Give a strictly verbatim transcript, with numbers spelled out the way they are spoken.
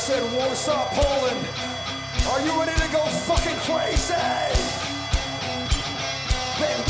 said Warsaw, Poland. Are you ready to go fucking crazy? Bam,